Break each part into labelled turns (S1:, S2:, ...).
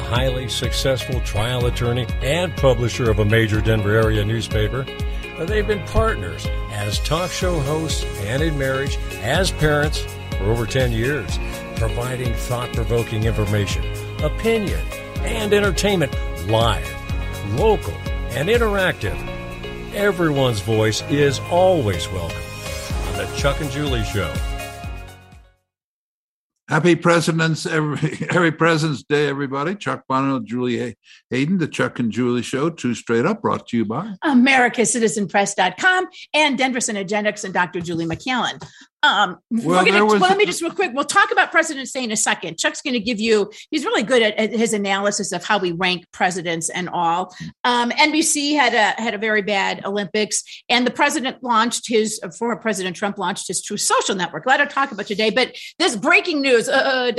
S1: highly successful trial attorney and publisher of a major Denver area newspaper. They've been partners as talk show hosts and in marriage, as parents for over 10 years, providing thought-provoking information, opinion, and entertainment live, local, and interactive. Everyone's voice is always welcome on The Chuck and Julie Show.
S2: Happy President's Day, everybody. Chuck Bono, Julie Hayden, The Chuck and Julie Show, Two Straight Up, brought to you by
S3: AmericasCitizenPress.com and Denver Synergetics and Dr. Julie McCallan. Let me just real quick, we'll talk about President's Day in a second. Chuck's going to give you, he's really good at his analysis of how we rank presidents and all. NBC had a very bad Olympics, and the former President Trump launched his Truth Social network. A lot to talk about today, but this breaking news. Well,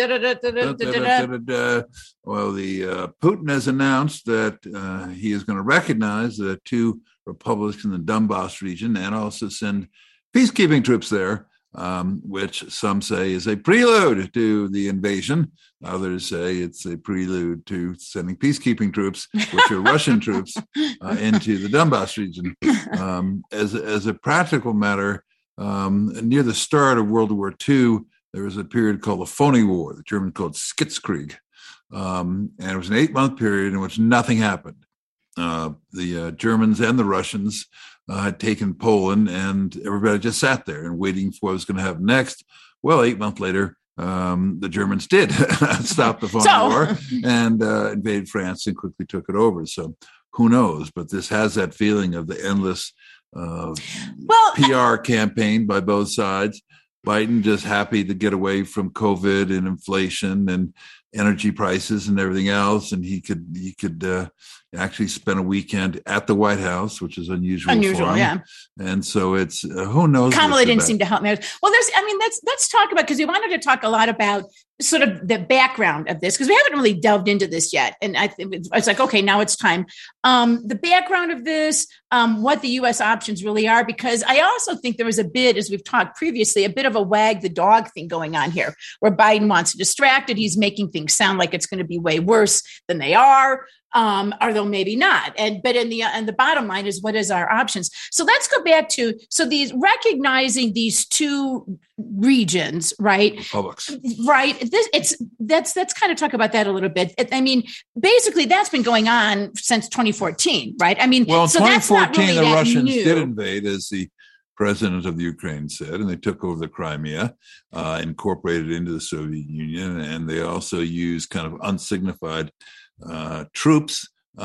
S2: Putin has announced that he is going to recognize the two republics in the Donbass region and also send peacekeeping troops there. Which some say is a prelude to the invasion. Others say it's a prelude to sending peacekeeping troops, which are Russian troops, into the Donbass region. As a practical matter, near the start of World War II, there was a period called the Phony War, the Germans called Sitzkrieg. And it was an 8-month period in which nothing happened. The Germans and the Russians had taken Poland, and everybody just sat there and waiting for what was going to happen next. Well, 8 months later, the Germans did stop the Phony War and invaded France and quickly took it over. So who knows? But this has that feeling of the endless PR campaign by both sides. Biden just happy to get away from COVID and inflation and energy prices and everything else, and he could actually spend a weekend at the White House, which is unusual for him.
S3: Yeah.
S2: And so it's who knows.
S3: Kamala didn't seem to help me. Well, let's talk about, because we wanted to talk a lot about sort of the background of this, because we haven't really delved into this yet. And I was like, okay, now it's time. The background of this, what the U.S. options really are, because I also think there was a bit, as we've talked previously, a bit of a wag the dog thing going on here, where Biden wants to distract it. He's making things sound like it's going to be way worse than they are. Although maybe not. But in the bottom line is, what is our options? So let's go back to, these recognizing these two regions, right?
S2: Republics.
S3: Right. Let's kind of talk about that a little bit. I mean, basically that's been going on since 2014, right? I mean,
S2: well, in 2014,
S3: really
S2: the Russians
S3: new.
S2: did invade, as the president of the Ukraine said, and they took over the Crimea, incorporated into the Soviet Union, and they also used kind of unsignified troops,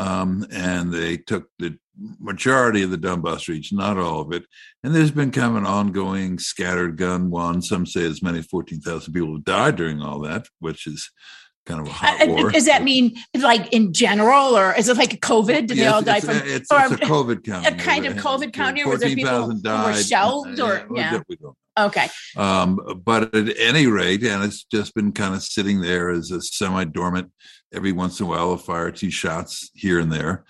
S2: and they took the majority of the Donbass region, not all of it. And there's been kind of an ongoing scattered gun one. Some say as many as 14,000 people have died during all that, which is kind of a hot war. Does
S3: that mean like in general, or is it like a COVID? Did they all die from?
S2: It's a COVID count.
S3: A kind of COVID count here? Was there people who were shelled? We don't know. Okay.
S2: But at any rate, and it's just been kind of sitting there as a semi-dormant. Every once in a while, he'll fire 2 shots here and there.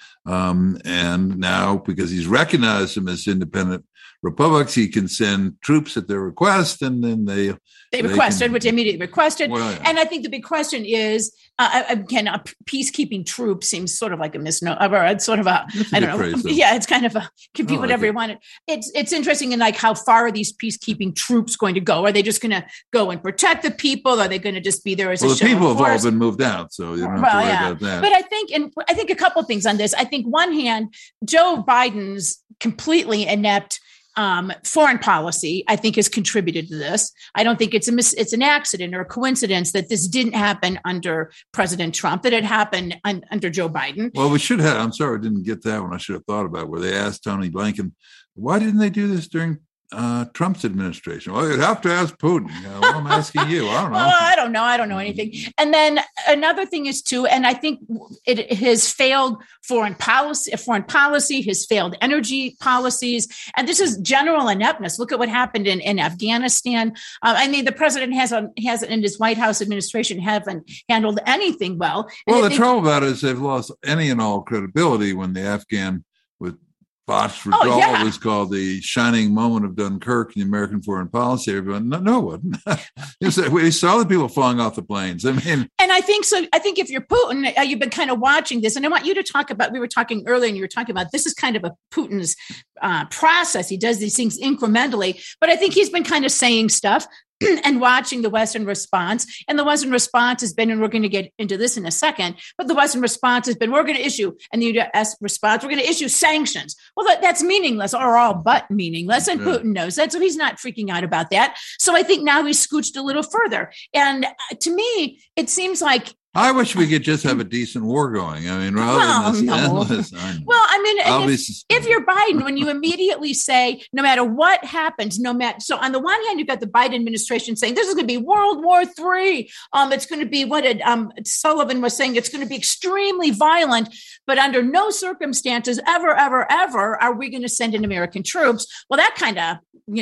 S2: And now, because he's recognized them as independent republics, he can send troops at their request, and then they requested,
S3: which they immediately requested.
S2: Well, yeah.
S3: And I think the big question is, again, peacekeeping troop seems sort of like a misnomer. It's sort of I don't know.
S2: Phrase,
S3: yeah, it's kind of can be whatever you want. It's interesting in like how far are these peacekeeping troops going to go? Are they just going to go and protect the people? Are they going to just be there as a show of force?
S2: The people have all been moved out, so you don't have to worry about that.
S3: But I think a couple of things on this. I think one hand, Joe Biden's completely inept foreign policy, I think, has contributed to this. I don't think it's an accident or a coincidence that this didn't happen under President Trump, that it happened under Joe Biden.
S2: Well, we should have. I'm sorry I didn't get that one. I should have thought about it, where they asked Tony Blinken, why didn't they do this during Trump's administration? Well, you'd have to ask Putin. Well, I'm asking you. I don't know.
S3: Well, I don't know anything. And then another thing is too, and I think it has failed foreign policy, has failed energy policies, and this is general ineptness. Look at what happened in Afghanistan. I mean, the president hasn't in his White House administration haven't handled anything well.
S2: Well, the trouble about it is they've lost any and all credibility when the Afghan with botched withdrawal was called the shining moment of Dunkirk in the American foreign policy. Everyone, no, it wasn't. We saw the people falling off the planes. I mean,
S3: and I think so. I think if you're Putin, you've been kind of watching this, and I want you to talk about. We were talking earlier, and you were talking about this is kind of a Putin's process. He does these things incrementally, but I think he's been kind of saying stuff and watching the Western response. And the Western response has been, and we're going to get into this in a second, but the Western response has been, we're going to issue, and the U.S. response, we're going to issue sanctions. Well, that's meaningless, or all but meaningless. And Putin knows that. So he's not freaking out about that. So I think now he's scooched a little further. And to me, it seems like,
S2: I wish we could just have a decent war going. I mean, rather than this endless.
S3: Well, I mean, if you're Biden, when you immediately say, no matter what happens, so on the one hand, you've got the Biden administration saying this is going to be World War III. It's going to be what Sullivan was saying. It's going to be extremely violent, but under no circumstances ever are we going to send in American troops. Well, that kind of,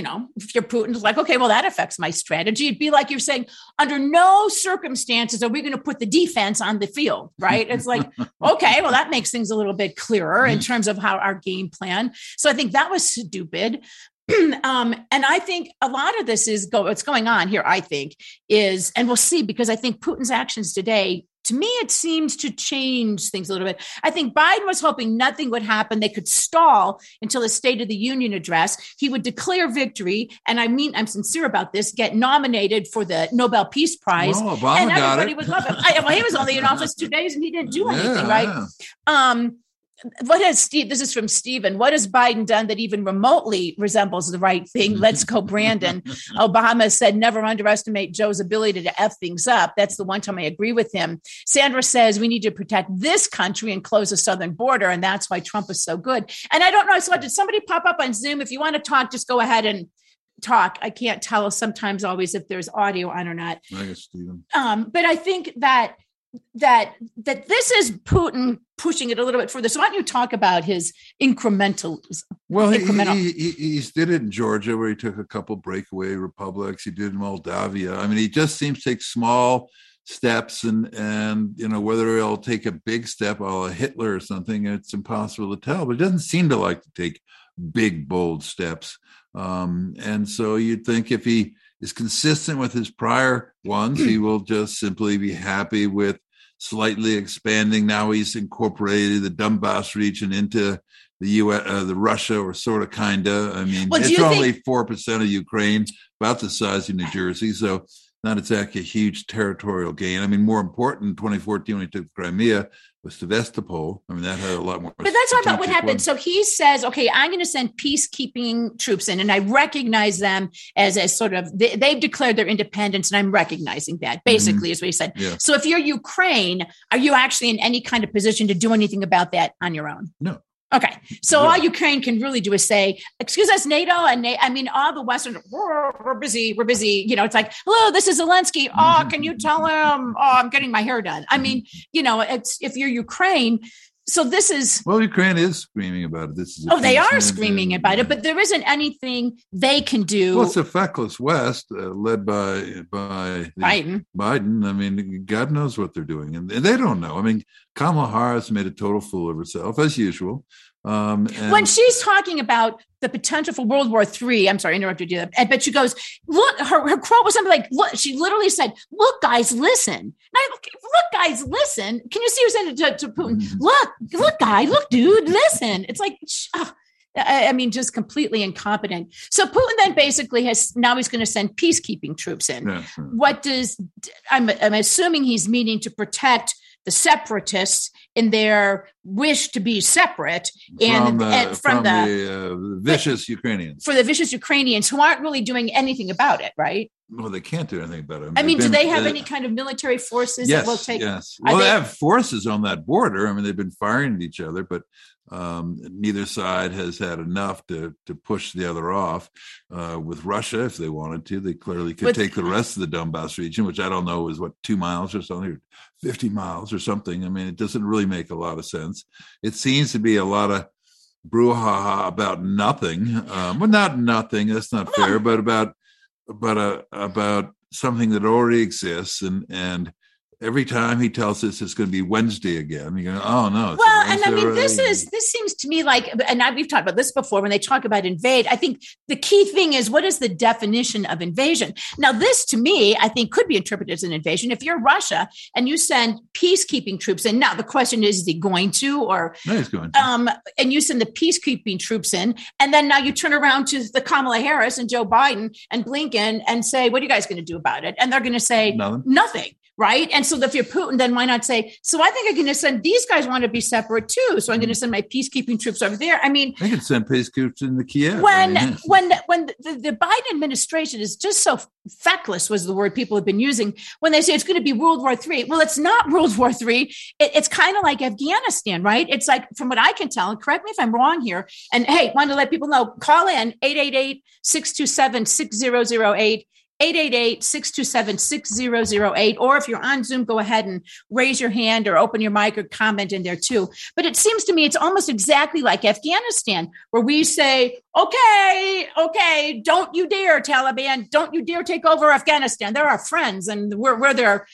S3: if you're Putin, it's like, okay, well, that affects my strategy. It'd be like you're saying, under no circumstances are we going to put the defense on the field, right? It's like, okay, well, that makes things a little bit clearer in terms of how our game plan. So I think that was stupid. And I think a lot of this is what's going on here, I think, is, and we'll see, because I think Putin's actions today, to me, it seems to change things a little bit. I think Biden was hoping nothing would happen. They could stall until the State of the Union address. He would declare victory. And I mean, I'm sincere about this, get nominated for the Nobel Peace Prize.
S2: Well, Obama
S3: and
S2: got
S3: everybody
S2: it.
S3: would love him. Well, he was only in office 2 days and he didn't do anything, right? Yeah. What has Steve, this is from Stephen, what has Biden done that even remotely resembles the right thing? Let's go, Brandon. Obama said, never underestimate Joe's ability to F things up. That's the one time I agree with him. Sandra says, we need to protect this country and close the southern border. And that's why Trump is so good. And I don't know. So did somebody pop up on Zoom? If you want to talk, just go ahead and talk. I can't tell sometimes always if there's audio on or not.
S2: I guess, Stephen.
S3: But I think that this is Putin pushing it a little bit further. So why don't you talk about his incrementalism?
S2: Well, he did it in Georgia, where he took a couple breakaway republics. He did in Moldavia. I mean, he just seems to take small steps, and whether he'll take a big step, a la Hitler or something, it's impossible to tell. But he doesn't seem to like to take big, bold steps. And so you'd think if he is consistent with his prior ones, he will just simply be happy with slightly expanding. Now he's incorporated the Donbass region into the the Russia, or sort of, kind of. I mean, it's only 4% of Ukraine, about the size of New Jersey, so not exactly a huge territorial gain. I mean, more important, in 2014 when he took Crimea, was Sevastopol. I mean, that had a lot more.
S3: But that's not about what happened. So he says, okay, I'm going to send peacekeeping troops in, and I recognize them as a sort of, they've declared their independence, and I'm recognizing that, basically, is what he said. Yeah. So if you're Ukraine, are you actually in any kind of position to do anything about that on your own?
S2: No.
S3: Okay. So all Ukraine can really do is say, excuse us, NATO. And I mean, all the Western, we're busy. It's like, hello, this is Zelensky. Oh, can you tell him? Oh, I'm getting my hair done. I mean, it's, if you're Ukraine, so this is.
S2: Well, Ukraine is screaming about it.
S3: They are screaming about it, but there isn't anything they can do.
S2: Well, it's a feckless West led by
S3: Biden.
S2: Biden. I mean, God knows what they're doing, and they don't know. I mean, Kamala Harris made a total fool of herself, as usual.
S3: When she's talking about the potential for World War III, I'm sorry, I interrupted you, but she goes, look, her quote was something like, look, she literally said, look, guys, listen. Look, guys, listen. Can you see her saying it to Putin? Mm-hmm. Look, guy, look, dude, listen. It's like, I mean, just completely incompetent. So Putin then basically he's going to send peacekeeping troops in. Yeah, sure. I'm assuming he's meaning to protect the separatists in their wish to be separate from the
S2: vicious Ukrainians.
S3: For the vicious Ukrainians who aren't really doing anything about it, right?
S2: Well, they can't do anything about it.
S3: I mean, do they have any kind of military forces that will take?
S2: Yes. Well, they have forces on that border. I mean, they've been firing at each other, but neither side has had enough to push the other off. With Russia, if they wanted to, they clearly could take the rest of the Donbass region, which I don't know is 2 miles or something, or 50 miles or something. I mean, it doesn't really make a lot of sense. It seems to be a lot of brouhaha about nothing. Well, not nothing. That's not fair, but about something that already exists, and every time he tells us it's going to be Wednesday again, you go, oh no.
S3: Well, and I mean, this seems to me like, and we've talked about this before when they talk about invade. I think the key thing is, what is the definition of invasion? Now, this to me, I think could be interpreted as an invasion. If you're Russia and you send peacekeeping troops in, now the question is he going to, or
S2: no, he's going to.
S3: And you send the peacekeeping troops in, and then now you turn around to the Kamala Harris and Joe Biden and Blinken and say, what are you guys going to do about it? And they're going to say nothing. Right. And so if you're Putin, then why not say, so I think I'm going to send, these guys want to be separate too. So I'm going to send my peacekeeping troops over there. I mean,
S2: they could send peacekeepers into Kiev.
S3: When the Biden administration is just so feckless was the word people have been using when they say it's going to be World War III. Well, it's not World War III. It's kind of like Afghanistan, right? It's like, from what I can tell, and correct me if I'm wrong here. And hey, want to let people know, call in 888-627-6008. 888-627-6008. Or if you're on Zoom, go ahead and raise your hand or open your mic or comment in there too. But it seems to me it's almost exactly like Afghanistan, where we say, okay, don't you dare, Taliban, don't you dare take over Afghanistan. They're our friends, and we're their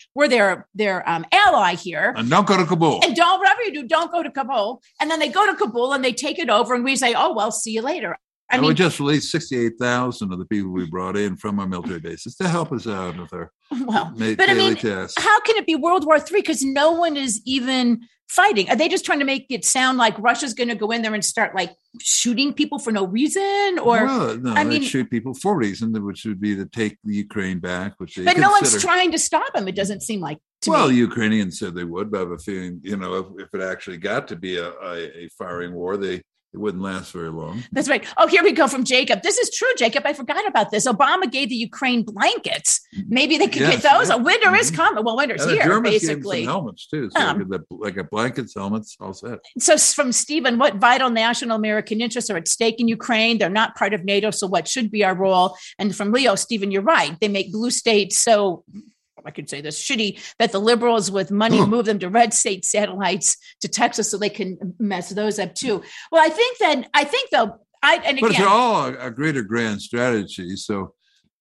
S3: ally here.
S2: And don't go to Kabul.
S3: And whatever you do, don't go to Kabul. And then they go to Kabul and they take it over, and we say, oh, well, see you later. I mean,
S2: we just released 68,000 of the people we brought in from our military bases to help us out with our daily tasks.
S3: How can it be World War III? Because no one is even fighting. Are they just trying to make it sound like Russia's going to go in there and start like shooting people for no reason? Or
S2: they shoot people for reason, which would be to take the Ukraine back. But
S3: no one's trying to stop them. It doesn't seem like.
S2: Well, Ukrainians said they would, but I have a feeling, if it actually got to be a firing war, it wouldn't last very long.
S3: That's right. Oh, here we go from Jacob. This is true, Jacob. I forgot about this. Obama gave the Ukraine blankets. Maybe they could get those. Winter is coming. Well, winter's here,
S2: Germans
S3: basically.
S2: Gave some helmets, too. So like a blankets, helmets, all set.
S3: So from Stephen, what vital national American interests are at stake in Ukraine? They're not part of NATO, so what should be our role? And from Leo, Stephen, you're right. They make blue states so... I could say this shitty that the liberals with money move them to red state satellites to Texas so they can mess those up too. Well, I think though, but
S2: it's all a greater grand strategy. So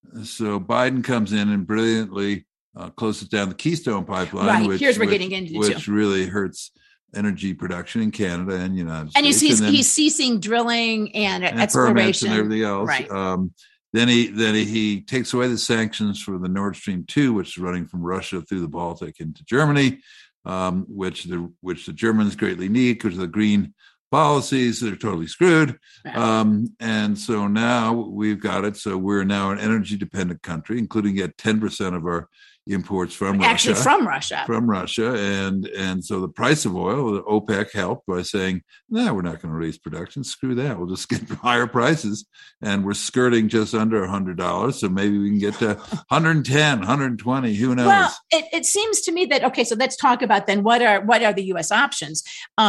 S2: Biden comes in and brilliantly closes down the Keystone Pipeline, which really hurts energy production in Canada and United States.
S3: And he's ceasing drilling and exploration
S2: and everything else. Right. Then he takes away the sanctions for the Nord Stream 2, which is running from Russia through the Baltic into Germany, which the Germans greatly need because of the green policies. They're totally screwed. And so now we've got it. So we're now an energy dependent country, including at 10% of our imports from Russia.
S3: Actually, from Russia.
S2: And so the price of oil, OPEC helped by saying, no, we're not going to raise production. Screw that. We'll just get higher prices. And we're skirting just under $100. So maybe we can get to 110, 120. Who knows?
S3: Well, it seems to me that, okay, so let's talk about then what are the U.S. options?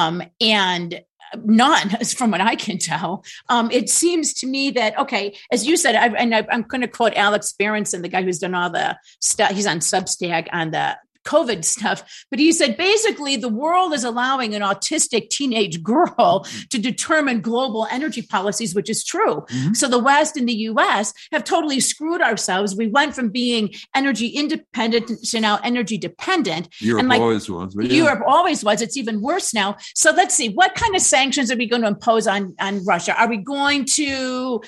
S3: And none, from what I can tell. It seems to me that, okay, as you said, I'm going to quote Alex Berenson, the guy who's done all the stuff. He's on Substack on the COVID stuff, but he said basically the world is allowing an autistic teenage girl to determine global energy policies, which is true. Mm-hmm. So the West and the US have totally screwed ourselves. We went from being energy independent to now energy dependent.
S2: Europe always was.
S3: Europe always was. It's even worse now. So let's see, what kind of sanctions are we going to impose on Russia? Are we going to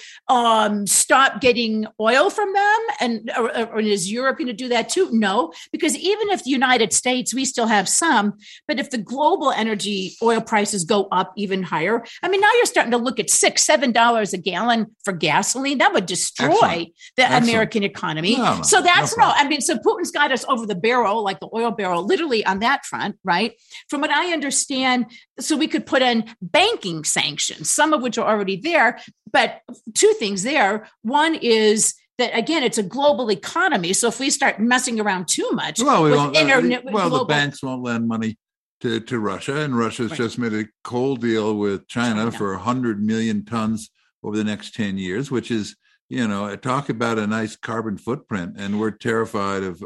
S3: stop getting oil from them? Or is Europe going to do that too? No, because even if the United States, we still have some, but if the global energy oil prices go up even higher, I mean, now you're starting to look at $6-7 a gallon for gasoline. That would destroy the American economy. So Putin's got us over the barrel, like the oil barrel, literally on that front, right? From what I understand, so we could put in banking sanctions, some of which are already there, but two things there. One is that, again, it's a global economy. So if we start messing around too much,
S2: the banks won't lend money to Russia, and Russia's just made a coal deal with China for 100 million tons over the next 10 years, which is, talk about a nice carbon footprint. And we're terrified of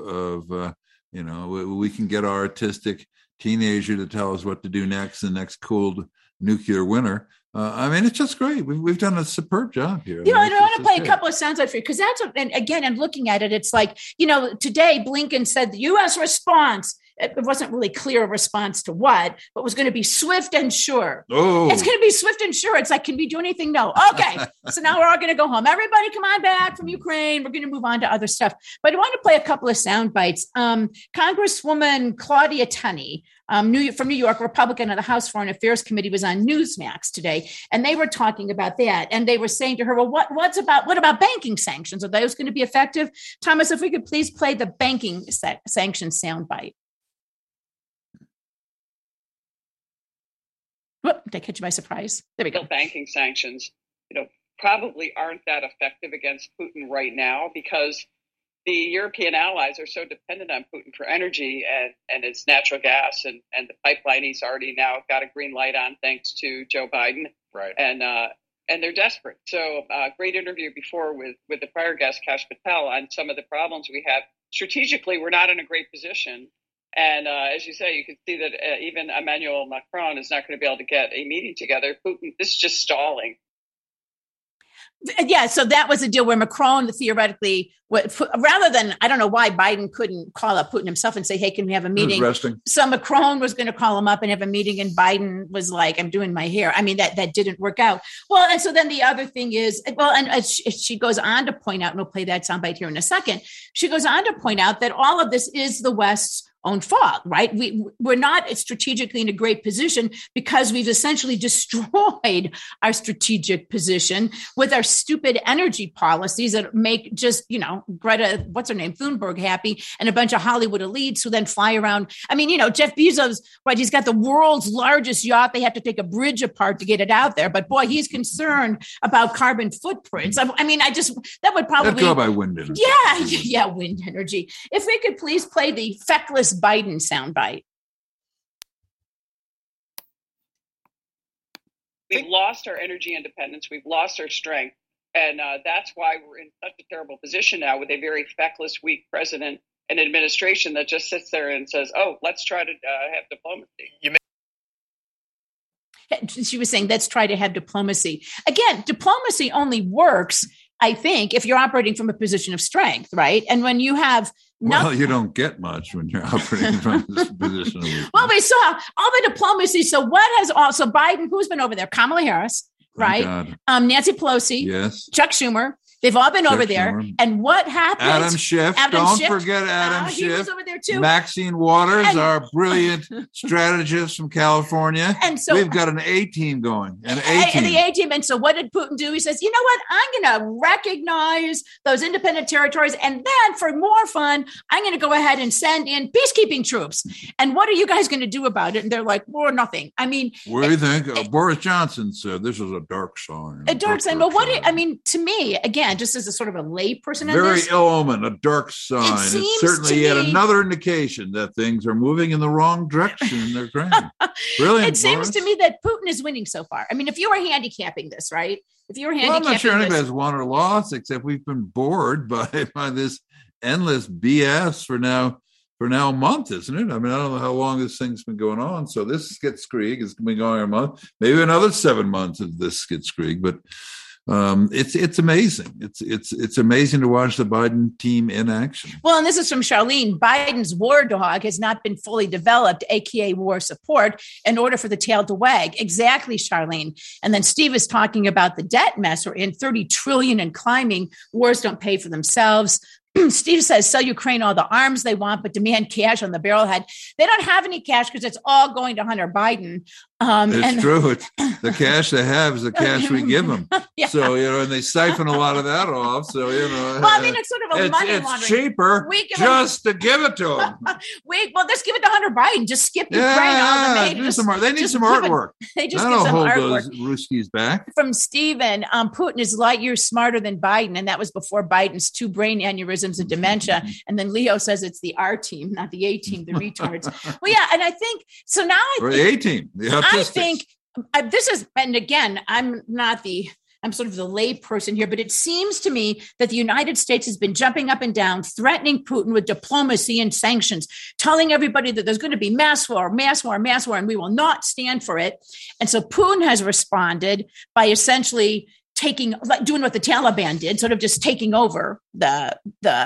S2: we can get our autistic teenager to tell us what to do next, the next cold nuclear winter. It's just great. We've done a superb job here.
S3: I want to play a couple of sound bites for you because I'm looking at it. It's like, today Blinken said the U.S. response it wasn't really clear a response to what, but was going to be swift and sure.
S2: Oh,
S3: it's going to be swift and sure. It's like, can we do anything? No. Okay. So now we're all going to go home. Everybody come on back from Ukraine. We're going to move on to other stuff. But I want to play a couple of sound bites. Congresswoman Claudia Tenney, from New York, Republican of the House Foreign Affairs Committee, was on Newsmax today, and they were talking about that. And they were saying to her, well, what about banking sanctions? Are those going to be effective? Thomas, if we could please play the banking sanctions soundbite. Whoop, did I catch you by surprise? There we go.
S4: Banking sanctions, probably aren't that effective against Putin right now because the European allies are so dependent on Putin for energy and its natural gas and the pipeline he's already now got a green light on thanks to Joe Biden.
S5: Right.
S4: And they're desperate. So great interview before with the prior guest, Kash Patel, on some of the problems we have. Strategically, we're not in a great position. And as you say, you can see that even Emmanuel Macron is not going to be able to get a meeting together. Putin, this is just stalling.
S3: Yeah, so that was a deal where Macron theoretically, rather than, I don't know why Biden couldn't call up Putin himself and say, hey, can we have a meeting? So Macron was going to call him up and have a meeting, and Biden was like, I'm doing my hair. I mean, that didn't work out. Well, and so then the other thing is, and she goes on to point out, and we'll play that soundbite here in a second, she goes on to point out that all of this is the West's own fault, right? We're not strategically in a great position because we've essentially destroyed our strategic position with our stupid energy policies that make just, Greta, what's her name, Thunberg happy, and a bunch of Hollywood elites who then fly around. I mean, Jeff Bezos, right? He's got the world's largest yacht. They have to take a bridge apart to get it out there. But boy, he's concerned about carbon footprints. I mean, that would probably
S2: go by wind energy.
S3: Yeah, wind energy. If we could please play the feckless Biden soundbite.
S4: We've lost our energy independence. We've lost our strength. And that's why we're in such a terrible position now with a very feckless, weak president and administration that just sits there and says, oh, let's try to have diplomacy.
S3: She was saying, let's try to have diplomacy. Again, diplomacy only works, I think, if you're operating from a position of strength, right? And when you have
S2: well, you don't get much when you're operating from this position of weakness.
S3: Well, we saw all the diplomacy. So what has also Biden, who's been over there? Kamala Harris, right? Nancy Pelosi,
S2: yes,
S3: Chuck Schumer. They've all been over there. And what happened?
S2: Adam Schiff. Don't forget Adam Schiff.
S3: He was over there too.
S2: Maxine Waters, our brilliant strategist from California.
S3: And so
S2: we've got an A-team going.
S3: And the A-team. And so what did Putin do? He says, you know what? I'm going to recognize those independent territories. And then for more fun, I'm going to go ahead and send in peacekeeping troops. And what are you guys going to do about it? And they're like, well, nothing. I mean,
S2: what do you think? Boris Johnson said this is a dark sign.
S3: A dark sign. But to me, again, just as a sort of a lay person,
S2: very ill omen, a dark sign. It's certainly yet another indication that things are moving in the wrong direction in their Ukraine. Brilliant.
S3: It seems to me that Putin is winning so far. I mean, if you were handicapping this, right?
S2: I'm not sure anybody's won or lost, except we've been bored by this endless BS for now a month, isn't it? I mean, I don't know how long this thing's been going on. So this Skitskrieg has been going on a month, maybe another 7 months of this Skitskrieg, but it's amazing. It's amazing to watch the Biden team in action.
S3: Well, and this is from Charlene. Biden's war dog has not been fully developed, aka war support, in order for the tail to wag. Exactly, Charlene. And then Steve is talking about the debt mess we're in, 30 trillion and climbing. Wars don't pay for themselves. Steve says, sell Ukraine all the arms they want, but demand cash on the barrelhead. They don't have any cash because it's all going to Hunter Biden.
S2: It's true. It's the cash they have is the cash we give them. Yeah. So, and they siphon a lot of that off. So,
S3: well, I mean, it's sort of a money laundering.
S2: It's cheaper just to give it to them.
S3: Let's give it to Hunter Biden. Just skip Ukraine.
S2: They need some artwork.
S3: They just get some artwork.
S2: Those Ruskies back.
S3: From Steven, Putin is light years smarter than Biden. And that was before Biden's 2 brain aneurysms and dementia. And then Leo says it's the R team, not the A team, the retards. Well, yeah. And I think, so now
S2: the A team,
S3: I think this is, and again, I'm sort of the lay person here, but it seems to me that the United States has been jumping up and down, threatening Putin with diplomacy and sanctions, telling everybody that there's going to be mass war, and we will not stand for it. And so Putin has responded by essentially doing what the Taliban did, sort of just taking over they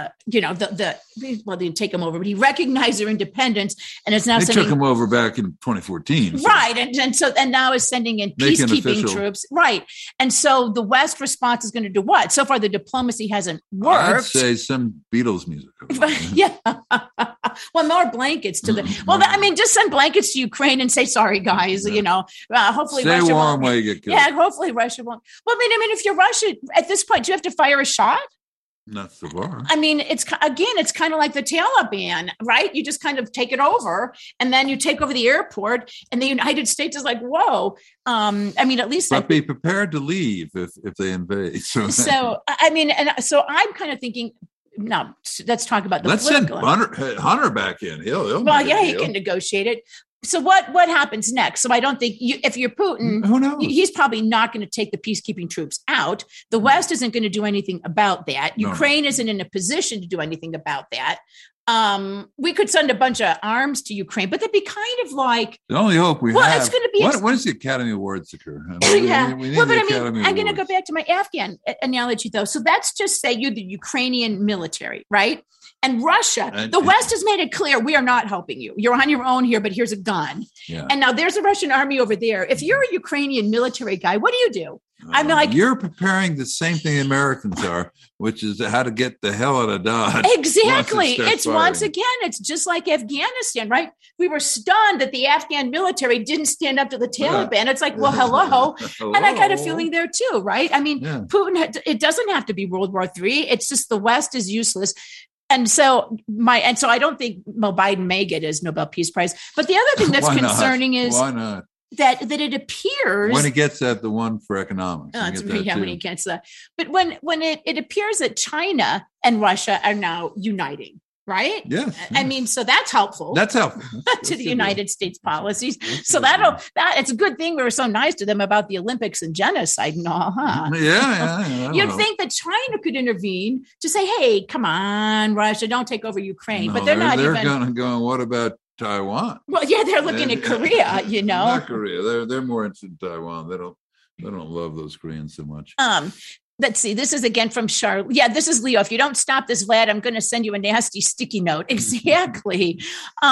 S3: didn't take them over, but he recognized their independence and is now
S2: they took them over back in 2014. So.
S3: Right. And now is sending in peacekeeping troops. Right. And so the West response is going to do what? So far, the diplomacy hasn't worked.
S2: I'd say some Beatles music.
S3: Yeah. Well, more blankets to just send blankets to Ukraine and say, sorry, guys, hopefully
S2: Stay
S3: Russia
S2: warm
S3: won't.
S2: while you get killed.
S3: Yeah, hopefully Russia won't. Well, I mean, if you're Russia at this point, do you have to fire a shot?
S2: Not so far.
S3: I mean, it's kind of like the Taliban, right? You just kind of take it over and then you take over the airport and the United States is like, whoa. At least
S2: but be prepared to leave if they invade.
S3: So I'm kind of thinking, no, let's talk about the
S2: let's
S3: political.
S2: Send Hunter back in. He'll
S3: he can negotiate it. So what happens next? So I don't think if you're Putin,
S2: who knows? He's
S3: probably not going to take the peacekeeping troops out. The West isn't going to do anything about that. Ukraine isn't in a position to do anything about that. We could send a bunch of arms to Ukraine, but that'd be kind of like
S2: the only hope we have.
S3: Well, it's going to be
S2: when does the Academy Awards occur?
S3: I'm going to go back to my Afghan analogy though. So that's just say you're the Ukrainian military, right? And Russia, the West has made it clear we are not helping you. You're on your own here, but here's a gun.
S2: Yeah.
S3: And now there's a Russian army over there. If you're a Ukrainian military guy, what do? I'm like,
S2: you're preparing the same thing the Americans are, which is how to get the hell out of Dodge.
S3: Exactly. It's just like Afghanistan, right? We were stunned that the Afghan military didn't stand up to the Taliban. It's like, well, hello. And I got a feeling there too, right? I mean, Putin, it doesn't have to be World War III. It's just the West is useless. And so I don't think Biden may get his Nobel Peace Prize. But the other thing that's concerning is
S2: why not?
S3: That it appears
S2: when he gets that the one for economics.
S3: When he gets that. But when it appears that China and Russia are now uniting, right?
S2: Yes.
S3: I mean, so that's helpful.
S2: That's helpful
S3: to the United States policies. So it's a good thing we were so nice to them about the Olympics and genocide and all, huh?
S2: Yeah.
S3: You'd think that China could intervene to say, hey, come on, Russia, don't take over Ukraine.
S2: No,
S3: but they're
S2: going, what about Taiwan?
S3: Well, yeah, they're looking at Korea,
S2: Not Korea. They're more interested in Taiwan. They don't love those Koreans so much.
S3: Let's see. This is again from Charlotte. Yeah, this is Leo. If you don't stop this, Vlad, I'm going to send you a nasty sticky note. Exactly.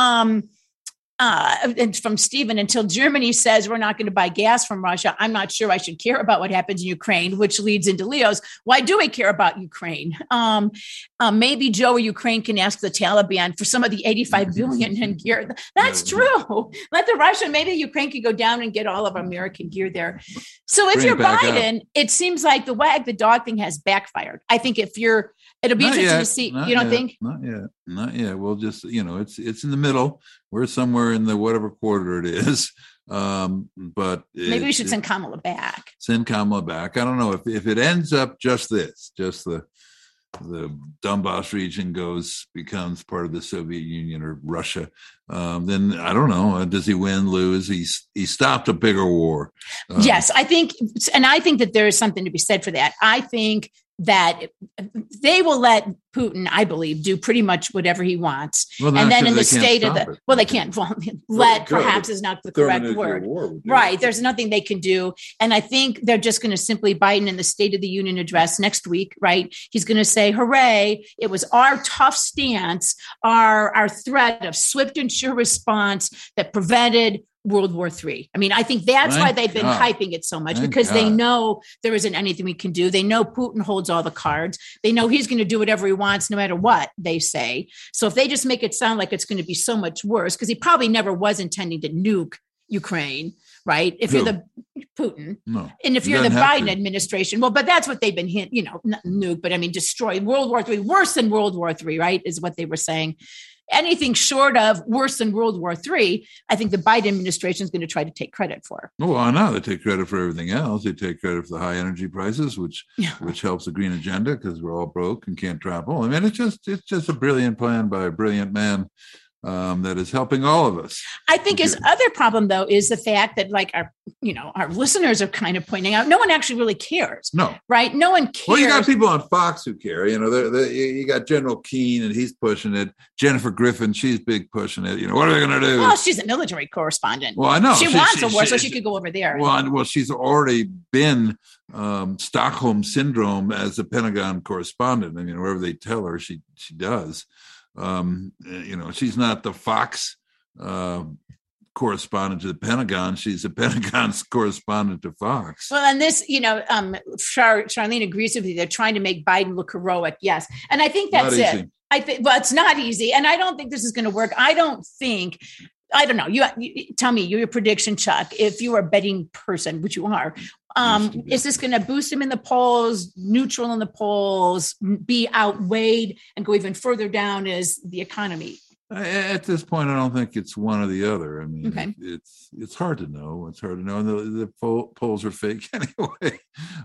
S3: And from Stephen, until Germany says we're not going to buy gas from Russia, I'm not sure I should care about what happens in Ukraine, which leads into Leo's. Why do we care about Ukraine? Maybe Joe or Ukraine can ask the Taliban for some of the 85 billion in gear. That's true. Let the Russian, maybe Ukraine can go down and get all of American gear there. So if you're Biden, it seems like the wag the dog thing has backfired. I think it'll be interesting to see. You don't think?
S2: Not yet. We'll just, it's in the middle. We're somewhere in the whatever quarter it is. But
S3: maybe we should send Kamala back.
S2: Send Kamala back. I don't know if it ends up just the Donbass region becomes part of the Soviet Union or Russia. Then I don't know. Does he win, lose? He stopped a bigger war.
S3: Yes, I think that there is something to be said for that. I think that they will let Putin, I believe, do pretty much whatever he wants.
S2: Well,
S3: and then in the state of they can't. Well, perhaps is not the correct word. Right. There's nothing they can do. And I think they're just going to simply, Biden in the State of the Union address next week, right? He's going to say, hooray, it was our tough stance, our threat of swift and sure response that prevented World War III. I mean, I think that's why they've been hyping it so much, because they know there isn't anything we can do. They know Putin holds all the cards. They know he's going to do whatever he wants, no matter what they say. So if they just make it sound like it's going to be so much worse, because he probably never was intending to nuke Ukraine, right? If you're the Putin, and if you're the Biden administration, well, but that's what they've been not nuke, but I mean, destroy World War III, worse than World War III, right? Is what they were saying. Anything short of worse than World War III, I think the Biden administration is going to try to take credit for.
S2: Well, I know they take credit for everything else. They take credit for the high energy prices, which helps the green agenda because we're all broke and can't travel. I mean, it's just a brilliant plan by a brilliant man that is helping all of us.
S3: I think his other problem, though, is the fact that, like, our listeners are kind of pointing out, no one actually really cares.
S2: No.
S3: Right? No one cares.
S2: Well, you got people on Fox who care. You got General Keane, and he's pushing it. Jennifer Griffin, she's big pushing it. What are they going to do?
S3: Well, she's a military correspondent.
S2: Well, I know.
S3: She wants a war, so she could go over there.
S2: Well, she's already been Stockholm Syndrome as a Pentagon correspondent. I mean, wherever they tell her, she does. She's not the Fox correspondent to the Pentagon. She's a Pentagon's correspondent to Fox.
S3: Well, and this, Charlene agrees with you. They're trying to make Biden look heroic. Yes. And I think that's it. I think, well, it's not easy. And I don't think this is going to work. I don't know. You tell me your prediction, Chuck, if you are a betting person, which you are, is this going to boost him in the polls, neutral in the polls, be outweighed and go even further down as the economy?
S2: At this point, I don't think it's one or the other. I mean,
S3: okay.
S2: It's hard to know. It's hard to know. And the polls are fake anyway.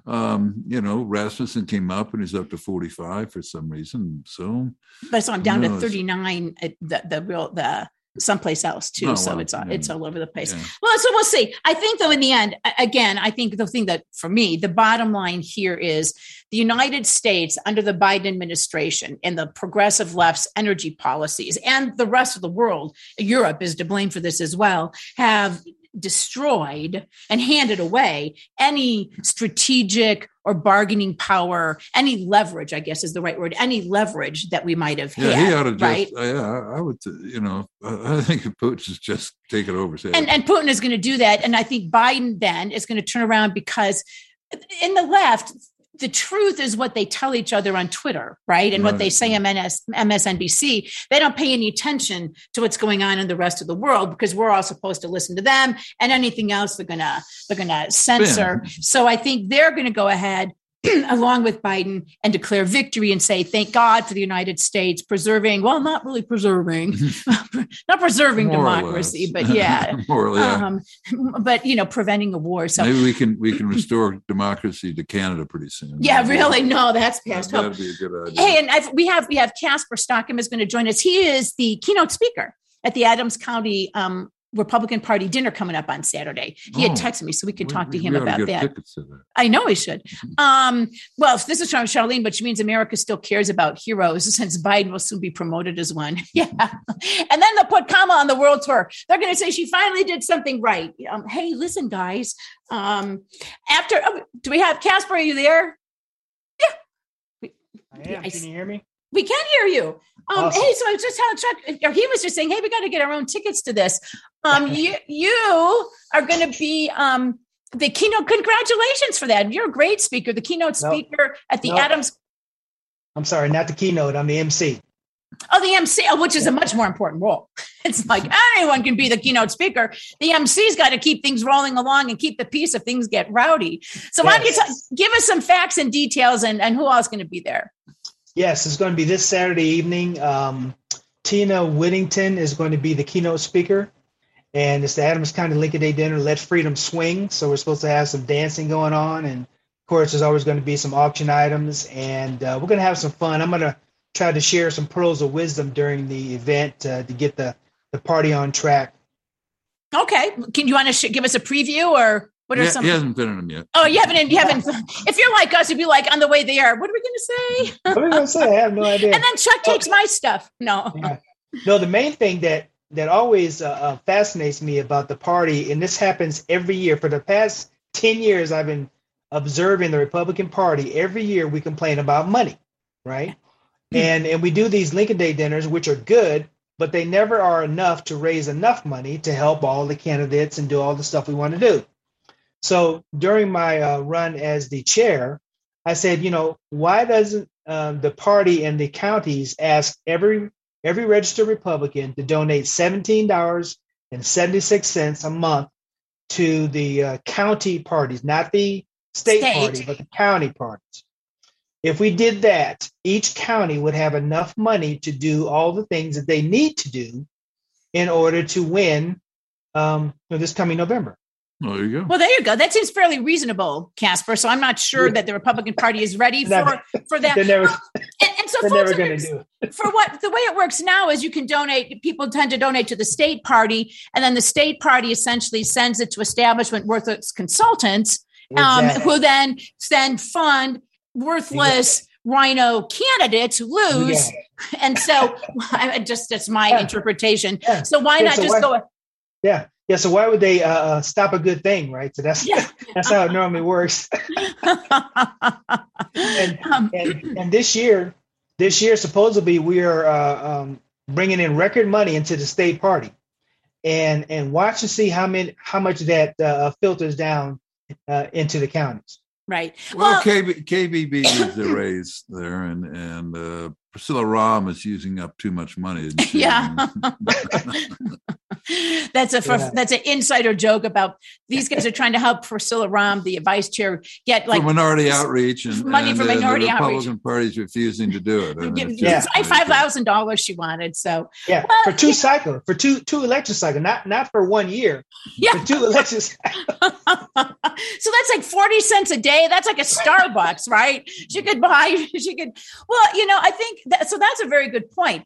S2: Rasmussen came up and he's up to 45 for some reason. So,
S3: but I'm down to 39 at the someplace else too. It's all over the place. Yeah. Well, so we'll see. I think though, in the end, again, I think the thing that for me, the bottom line here is the United States under the Biden administration and the progressive left's energy policies and the rest of the world, Europe is to blame for this as well, have destroyed and handed away any strategic or bargaining power, any leverage, I guess is the right word, any leverage that we might have had.
S2: He ought to
S3: right?
S2: I would, I think Putin should just take it over.
S3: And Putin is going to do that. And I think Biden then is going to turn around because in the left, the truth is what they tell each other on Twitter, right? And what they say on MSNBC. They don't pay any attention to what's going on in the rest of the world because we're all supposed to listen to them, and anything else they're gonna censor. So I think they're going to go ahead along with Biden and declare victory and say, thank God for the United States not really preserving, not preserving
S2: more
S3: democracy, but but preventing a war. So
S2: maybe we can restore democracy to Canada pretty soon.
S3: Yeah, really? No, that's past hope.
S2: That'd be a good idea.
S3: Hey, and we have Casper Stockham is going to join us. He is the keynote speaker at the Adams County Republican Party dinner coming up on Saturday. He had texted me so we could talk to him about that. I know he should. Well, this is from Charlene, which means America still cares about heroes since Biden will soon be promoted as one. Yeah. And then they'll put Kamala on the world tour. They're going to say she finally did something right. Hey, listen, guys. Do we have Casper? Are you there? Yeah.
S5: I am. Can you hear me?
S3: We can hear you.
S5: Awesome.
S3: Hey, so I was just telling Chuck, or he was just saying, hey, we got to get our own tickets to this. You are going to be the keynote. Congratulations for that. You're a great speaker, the keynote speaker at the Adams.
S5: I'm sorry, not the keynote. I'm the MC.
S3: Oh, the MC, which is a much more important role. It's like anyone can be the keynote speaker. The MC's got to keep things rolling along and keep the peace if things get rowdy. So why don't you give us some facts and details and who else is going to be there?
S5: Yes, it's going to be this Saturday evening. Tina Whittington is going to be the keynote speaker, and it's the Adams County Lincoln Day dinner, Let Freedom Swing. So we're supposed to have some dancing going on, and of course, there's always going to be some auction items, and we're going to have some fun. I'm going to try to share some pearls of wisdom during the event to get the party on track.
S3: Okay, can you want to give us a preview or? What are some?
S2: He hasn't been in them yet.
S3: Oh, you haven't. If you're like us, you'd be like on the way there. What are we going to say?
S5: What are we going to say? I have no idea.
S3: And then Chuck takes my stuff. No.
S5: Yeah. No, the main thing that always fascinates me about the party, and this happens every year. For the past 10 years, I've been observing the Republican Party. Every year we complain about money, right? And we do these Lincoln Day dinners, which are good, but they never are enough to raise enough money to help all the candidates and do all the stuff we want to do. So during my run as the chair, I said, why doesn't the party and the counties ask every registered Republican to donate $17.76 a month to the county parties, not the state party, but the county parties? If we did that, each county would have enough money to do all the things that they need to do in order to win this coming November.
S2: Oh, there you go.
S3: Well, there you go. That seems fairly reasonable, Casper. So I'm not sure that the Republican Party is ready for that. And so
S5: They're
S3: folks
S5: never going to do it.
S3: For what the way it works now is you can donate. People tend to donate to the state party, and then the state party essentially sends it to establishment worthless consultants, who then fund worthless rhino candidates who lose. And so, that's my interpretation. Yeah. So why not just go?
S5: Yeah. Yeah. So why would they stop a good thing, right? So that's how it normally works. and this year, supposedly we are bringing in record money into the state party, and watch and see how much that filters down into the counties.
S3: Right.
S2: Well, KBB needs a raise there, and Priscilla Rahm is using up too much money.
S3: Yeah. That's an insider joke about these guys are trying to help Priscilla Rahm, the vice chair, get like
S2: for minority outreach and
S3: money for minority outreach.
S2: The Republican Party's refusing to do it.
S3: $5,000 she wanted. So
S5: for two cycles, for two election cycles, not for 1 year.
S3: Yeah,
S5: for 2 election cycles.
S3: So that's like 40 cents a day. That's like a Starbucks, right? She could. Well, I think so. That's a very good point.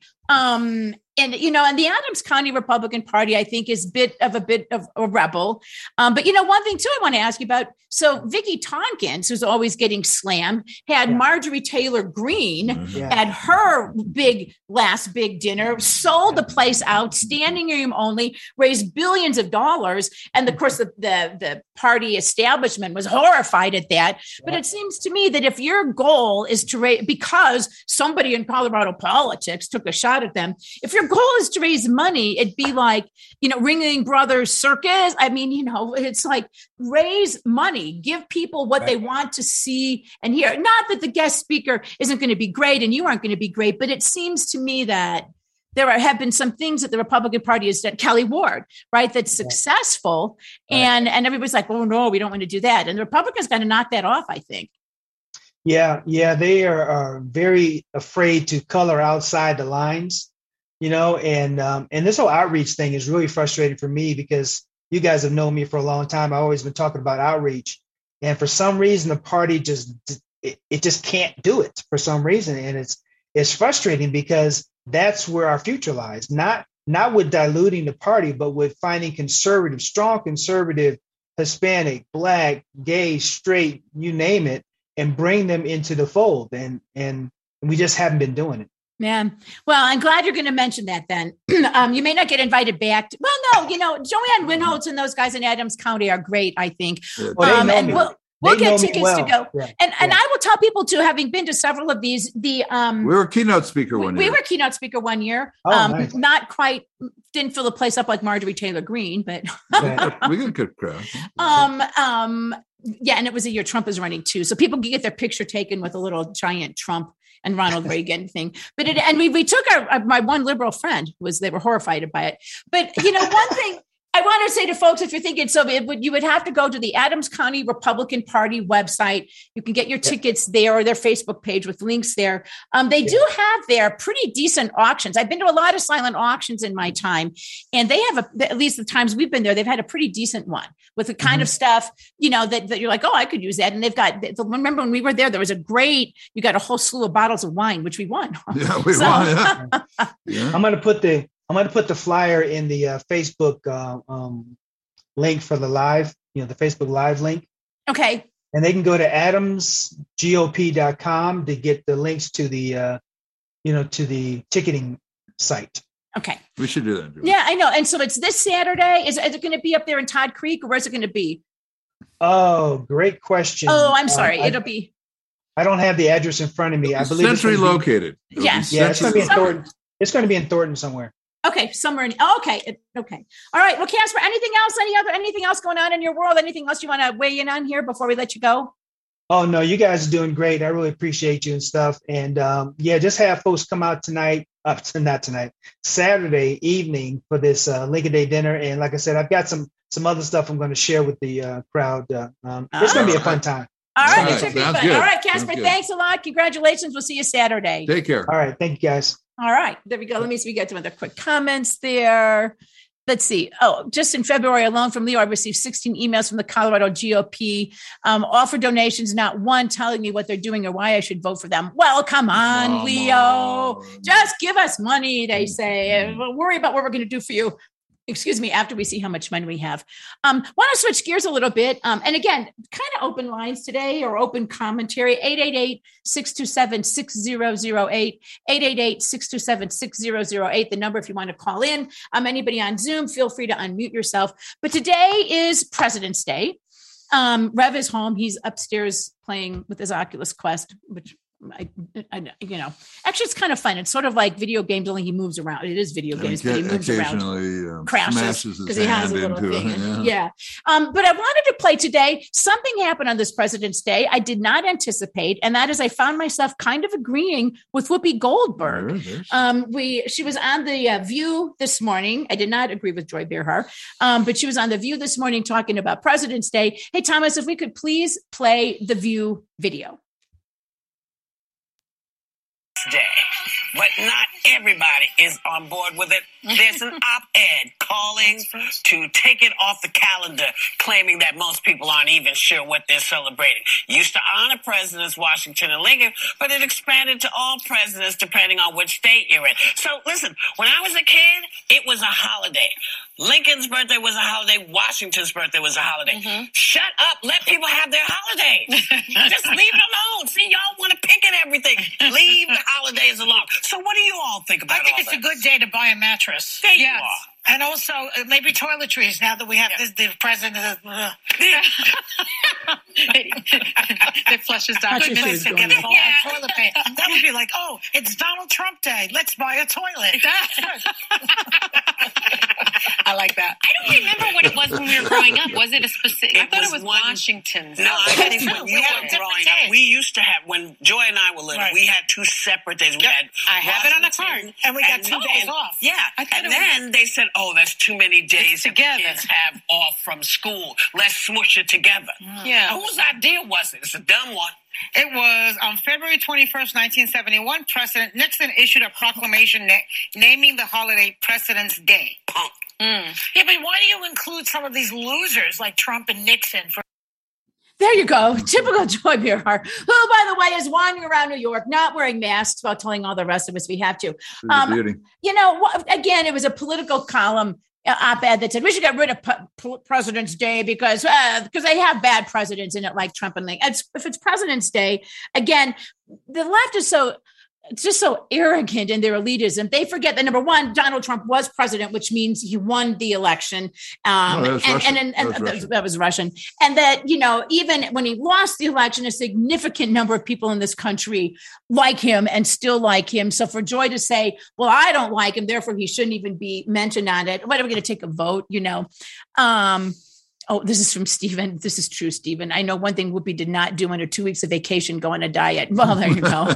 S3: And the Adams County Republican Party, I think, is a bit of a rebel. But one thing too, I want to ask you about. So Vicki Tompkins, who's always getting slammed, had Marjorie Taylor Greene at her last big dinner, sold the place out, standing room only, raised billions of dollars, and of course the party establishment was horrified at that. But it seems to me that if your goal is to raise, because somebody in Colorado politics took a shot at them, if your goal is to raise money, it'd be like, Ringling Brothers Circus. I mean, it's like raise money, give people what they want to see and hear. Not that the guest speaker isn't going to be great and you aren't going to be great, but it seems to me that there have been some things that the Republican Party has done. Kelly Ward, right? That's successful. And everybody's like, oh no, we don't want to do that. And the Republicans got to knock that off, I think.
S5: Yeah. They are very afraid to color outside the lines, and this whole outreach thing is really frustrating for me because you guys have known me for a long time. I've always been talking about outreach. And for some reason, the party just can't do it for some reason. And it's frustrating because that's where our future lies, not with diluting the party, but with finding strong conservative, Hispanic, Black, gay, straight, you name it, and bring them into the fold. And we just haven't been doing it.
S3: Yeah. Well, I'm glad you're going to mention that then. You may not get invited back. Joanne Winholtz and those guys in Adams County are great, I think. We'll get tickets to go. Yeah. And I will tell people too, having been to several of these, we
S2: were keynote speaker one year.
S3: We were keynote speaker 1 year.
S5: Nice.
S3: Not quite, didn't fill the place up like Marjorie Taylor Greene, but
S2: we got a good crowd.
S3: Yeah, and it was a year Trump was running too. So people could get their picture taken with a little giant Trump and Ronald Reagan thing. But we took my one liberal friend they were horrified by it. But one thing I want to say to folks, if you're thinking you would have to go to the Adams County Republican Party website. You can get your tickets there or their Facebook page with links there. They do have their pretty decent auctions. I've been to a lot of silent auctions in my time, and they have at least the times we've been there, they've had a pretty decent one with the kind of stuff, that you're like, oh, I could use that. And they've got, remember when we were there was you got a whole slew of bottles of wine, which we won.
S2: Yeah, we won. Yeah.
S5: I'm going to put the flyer in the Facebook link for the live, the Facebook Live link.
S3: Okay.
S5: And they can go to adamsgop.com to get the links to the, to the ticketing site.
S3: Okay.
S2: We should do that.
S3: Yeah, I know. And so it's this Saturday. Is it going to be up there in Todd Creek, or where's it going to be?
S5: Oh, great question.
S3: Oh, I'm sorry. It'll be.
S5: I don't have the address in front of me. I believe
S2: centrally located.
S3: Yes.
S5: Yeah, it's going to be in Thornton. It's going to be in Thornton somewhere.
S3: Okay, somewhere. Okay. All right. Well, Casper, anything else going on in your world? Anything else you want to weigh in on here before we let you go?
S5: Oh, no, you guys are doing great. I really appreciate you and stuff. And just have folks come out Saturday evening for this Lincoln Day dinner. And like I said, I've got some other stuff I'm going to share with the crowd. It's going to be a fun time.
S3: All right. It should be fun.
S2: Good.
S3: All right, Casper, thanks a lot. Congratulations. We'll see you Saturday.
S2: Take care.
S5: All right. Thank you, guys.
S3: All right. There we go. Let me see if we get some other quick comments there. let's see. Oh, just in February alone from Leo, I received 16 emails from the Colorado GOP, all for donations, not one telling me what they're doing or why I should vote for them. Well, come on, Leo. Just give us money, they say. We'll worry about what we're going to do for you. Excuse me, after we see how much money we have. Want to switch gears a little bit. And again, kind of open lines today or open commentary, 888-627-6008, 888-627-6008, the number if you want to call in. Anybody on Zoom, feel free to unmute yourself. But today is President's Day. Rev is home. He's upstairs playing with his Oculus Quest, which I actually it's kind of fun. It's sort of like video games, only he moves around. It is video games, but he moves around. Crashes because he has a little thing. Yeah. But I wanted to play today. Something happened on this President's Day I did not anticipate, and that is I found myself kind of agreeing with Whoopi Goldberg. She was on the View this morning. I did not agree with Joy Behar, but she was on the View this morning talking about President's Day. Hey, Thomas, if we could please play the View video.
S6: Day, but not everybody is on board with it. There's an op-ed calling to take it off the calendar, claiming that most people aren't even sure what they're celebrating. Used to honor presidents Washington and Lincoln, but it expanded to all presidents depending on which state you're in. So listen, when I was a kid, it was a holiday. Lincoln's birthday was a holiday. Washington's birthday was a holiday. Mm-hmm. Shut up. Let people have their holidays. Just leave it alone. See, y'all want to pick at everything. Leave the holidays alone. So what do you all think about
S7: I think it's a good day to buy a mattress.
S6: There you are.
S7: And also, maybe toiletries now that we have the president. It flushes down. Toilet paper. That would be like, oh, it's Donald Trump Day. Let's buy a toilet.
S8: I like that. I don't remember what it was when we were growing up. Was it a specific? I thought it was Washington's.
S6: No, I think when you were growing up, we used to have, when Joy and I were little, we had two separate days. We had
S7: I have it on the card. And we got 2 days off.
S6: Yeah. And then they said, oh, that's too many days together. Kids have off from school. Let's smush it together.
S7: Yeah.
S6: Whose idea was it? It's a dumb one.
S7: It was on February 21st, 1971, President Nixon issued a proclamation naming the holiday President's Day.
S6: Punk.
S7: Yeah, but why do you include some of these losers like Trump and Nixon?
S3: There you go. Typical Joy Behar, who, by the way, is wandering around New York, not wearing masks while telling all the rest of us we have to. Again, it was a political column op-ed that said we should get rid of President's Day because they have bad presidents in it, like Trump and Lincoln. If it's President's Day, again, the left is just so arrogant in their elitism. They forget that, number one, Donald Trump was president, which means he won the election. That was Russian. And that, even when he lost the election, a significant number of people in this country like him and still like him. So for Joy to say, well, I don't like him, therefore he shouldn't even be mentioned on it. What are we going to take a vote? Oh, this is from Stephen. This is true, Stephen. I know one thing Whoopi did not do in her 2 weeks of vacation, go on a diet. Well, there you go.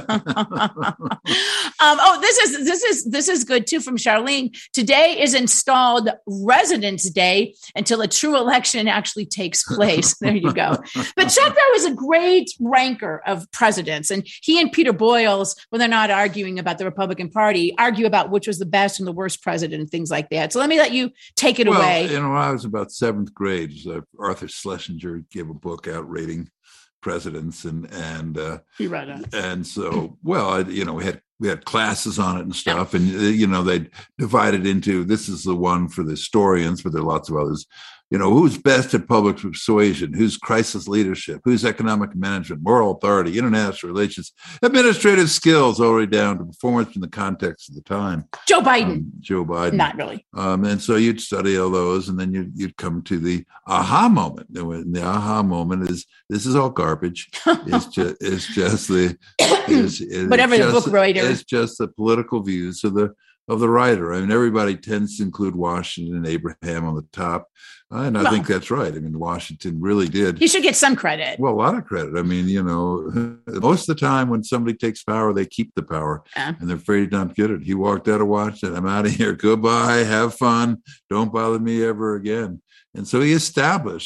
S3: This is good too from Charlene. Today is installed Residence Day until a true election actually takes place. There you go. But Chuck Brown is a great ranker of presidents, and he and Peter Boyles, when they're not arguing about the Republican Party, argue about which was the best and the worst president and things like that. So let me let you take it away.
S2: I was about 7th grade. Arthur Schlesinger gave a book out rating presidents, and
S3: he read it.
S2: And so, we had classes on it and stuff, and they divided into, this is the one for the historians, but there are lots of others. Who's best at public persuasion? Who's crisis leadership? Who's economic management, moral authority, international relations, administrative skills, all the way down to performance in the context of the time?
S3: Joe Biden.
S2: Not
S3: really.
S2: And so you'd study all those, and then you'd come to the aha moment. And the aha moment is, this is all garbage. It's just the
S3: book writer.
S2: It's just the political views of the writer. I mean, everybody tends to include Washington and Abraham on the top. And I think that's right. I mean, Washington really did.
S3: He should get some credit.
S2: Well, a lot of credit. I mean, most of the time when somebody takes power, they keep the power. And they're afraid not to get it. He walked out of Washington. I'm out of here. Goodbye. Have fun. Don't bother me ever again. And so he established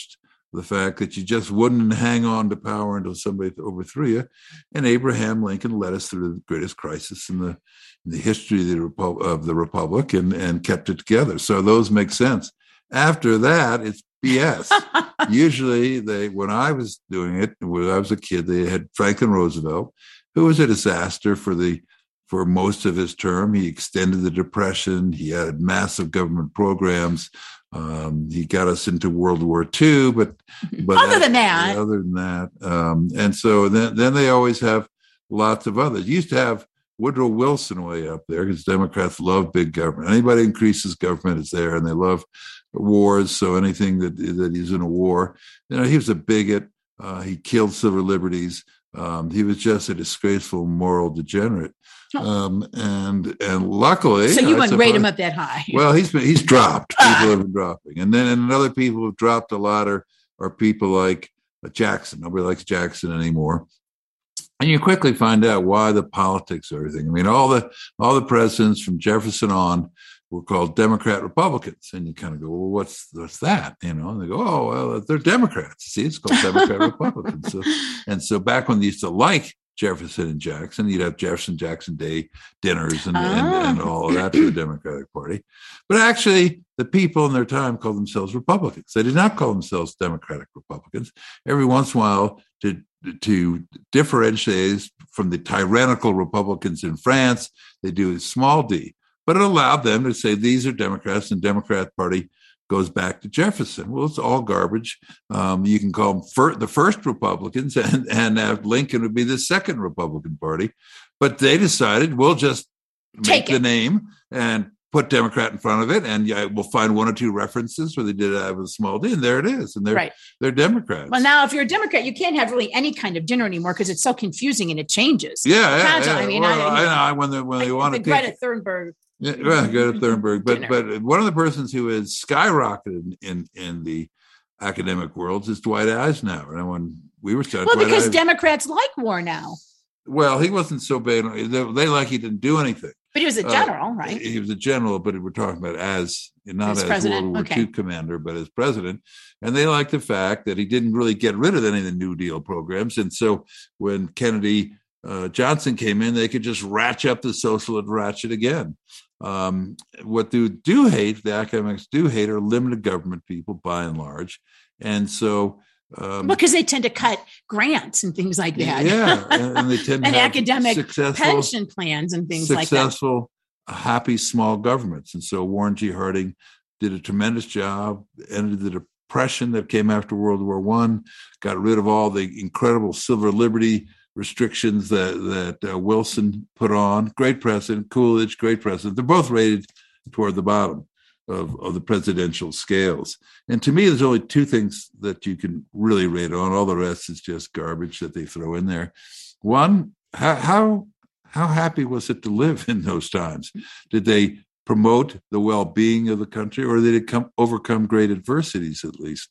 S2: the fact that you just wouldn't hang on to power until somebody overthrew you. And Abraham Lincoln led us through the greatest crisis in the history of the Republic and kept it together. So those make sense. After that, it's BS. Usually, when I was doing it, when I was a kid, they had Franklin Roosevelt, who was a disaster for most of his term. He extended the Depression. He had massive government programs. He got us into World War II, but
S3: other than that,
S2: and so then they always have lots of others. You used to have Woodrow Wilson way up there because Democrats love big government. Anybody increases government is there, and they love wars. So anything that he's in a war, he was a bigot. He killed civil liberties. He was just a disgraceful moral degenerate. And luckily,
S3: so you wouldn't rate him up that high.
S2: Well, he's dropped. People have been dropping, and other people who've dropped a lot are people like Jackson. Nobody likes Jackson anymore. And you quickly find out why the politics of everything. I mean, all the presidents from Jefferson on were called Democrat Republicans, and you kind of go, well, what's that? And they go, oh, well, they're Democrats. See, it's called Democrat Republicans. So back when they used to like Jefferson and Jackson, you'd have Jefferson-Jackson Day dinners and all of that for the Democratic Party. But actually, the people in their time called themselves Republicans. They did not call themselves Democratic Republicans. Every once in a while, to differentiate from the tyrannical Republicans in France, they do a small d. But it allowed them to say these are Democrats, and Democrat Party goes back to Jefferson. Well, it's all garbage. You can call them the first Republicans, and Lincoln would be the second Republican Party. But they decided we'll just make the name and put Democrat in front of it, and we'll find one or two references where they did have a small d, and there it is. And they're Democrats.
S3: Well, now if you're a Democrat, you can't have really any kind of dinner anymore because it's so confusing and it changes.
S2: Yeah.
S3: I mean,
S2: when they want to
S3: Greta Thunberg.
S2: Yeah, Greta Thunberg. But one of the persons who has skyrocketed in the academic world is Dwight Eisenhower. And when we were starting,
S3: because Democrats like war now.
S2: Well, he wasn't so bad. He didn't do anything.
S3: But he was a general, right?
S2: He was a general, but we're talking about not as
S3: president.
S2: World War II commander, but as president. And they liked the fact that he didn't really get rid of any of the New Deal programs. And so when Kennedy Johnson came in, they could just ratchet up the social and ratchet again. What they do hate, the academics do hate, are limited government people by and large. And so
S3: because they tend to cut grants and things like that.
S2: Yeah, and they tend to
S3: and
S2: have
S3: academic pension plans and things like that.
S2: Successful, happy small governments. And so Warren G. Harding did a tremendous job, ended the depression that came after World War I, got rid of all the incredible civil liberty restrictions that Wilson put on. Great president. Coolidge, great president. They're both rated toward the bottom of the presidential scales. And to me, there's only two things that you can really rate on. All the rest is just garbage that they throw in there. One, how happy was it to live in those times? Did they promote the well-being of the country, or did it overcome great adversities at least?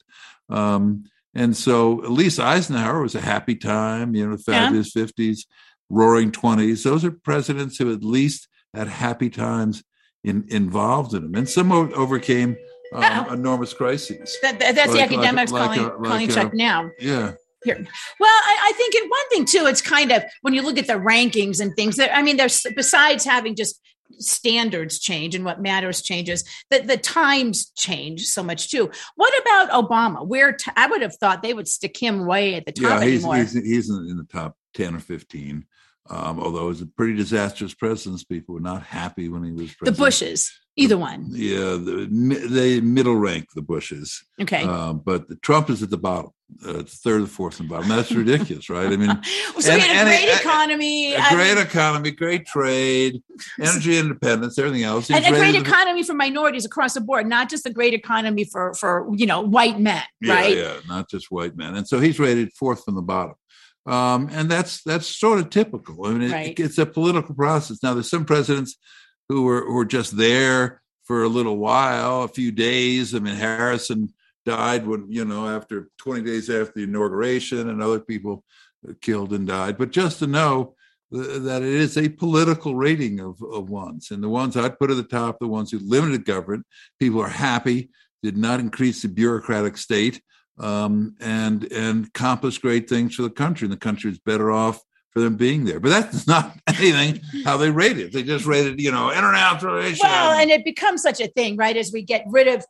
S2: And so at least Eisenhower was a happy time, the fabulous 50s, roaring 20s. Those are presidents who at least had happy times involved in them. And some overcame enormous crises.
S3: That's the academics calling Chuck now.
S2: Yeah.
S3: Here. Well, I think one thing too, it's kind of, when you look at the rankings and things that, there's, besides having just standards change and what matters changes, that the times change so much too. What about Obama? I would have thought they would stick him way at the top anymore.
S2: He's in the top 10 or 15. Although it was a pretty disastrous presidency, people were not happy when he was president.
S3: The Bushes, either one.
S2: Yeah, they middle rank the Bushes.
S3: Okay.
S2: But Trump is at the bottom. It's third or fourth in the bottom. That's ridiculous, right?
S3: So we had a great economy.
S2: Great economy, great trade, energy independence, everything else.
S3: And a great economy for minorities across the board, not just a great economy for white men, right?
S2: Yeah, not just white men. And so he's rated fourth from the bottom. And that's sort of typical. It's a political process. Now, there's some presidents who were just there for a little while, a few days. Harrison died after 20 days after the inauguration, and other people killed and died. But just to know that it is a political rating of ones. And the ones I'd put at the top, the ones who limited government, people are happy, did not increase the bureaucratic state. and accomplish great things for the country. And the country is better off for them being there. But that's not anything how they rate it. They just rated, international relations.
S3: Well, and it becomes such a thing, right? As we get rid of,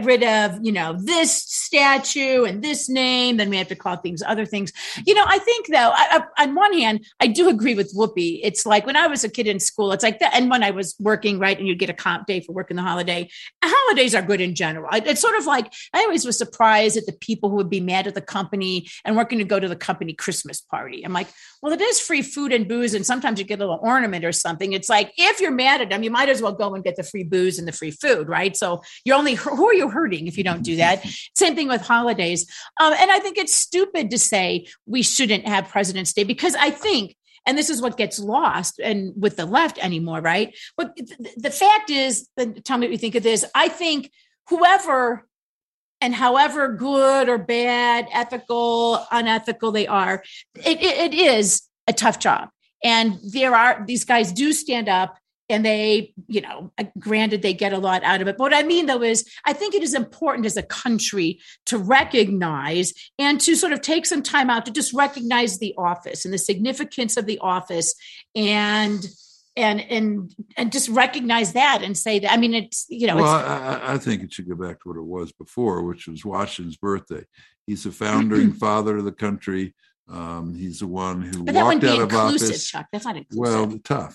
S3: this statue and this name, then we have to call things other things. I think though, on one hand, I do agree with Whoopi. It's like when I was a kid in school, it's like that. And when I was working, right, and you'd get a comp day for working the holiday. Holidays are good in general. It's sort of like, I always was surprised at the people who would be mad at the company and weren't going to go to the company Christmas party. I'm like, well, it is free food and booze. And sometimes you get a little ornament or something. It's like, if you're mad at them, you might as well go and get the free booze and the free food, right? So who are you hurting if you don't do that? Same thing with holidays. And I think it's stupid to say we shouldn't have President's Day because I think, and this is what gets lost and with the left anymore, right? But the fact is, tell me what you think of this. I think whoever and however good or bad, ethical, unethical they are, it is a tough job. And these guys do stand up and they, granted they get a lot out of it. But what I mean though is I think it is important as a country to recognize and to sort of take some time out to just recognize the office and the significance of the office and just recognize that and say that, I mean, it's,
S2: I think it should go back to what it was before, which was Washington's birthday. He's the founding father of the country. He's the one who walked out of office.
S3: Chuck. That's not inclusive.
S2: Well, tough,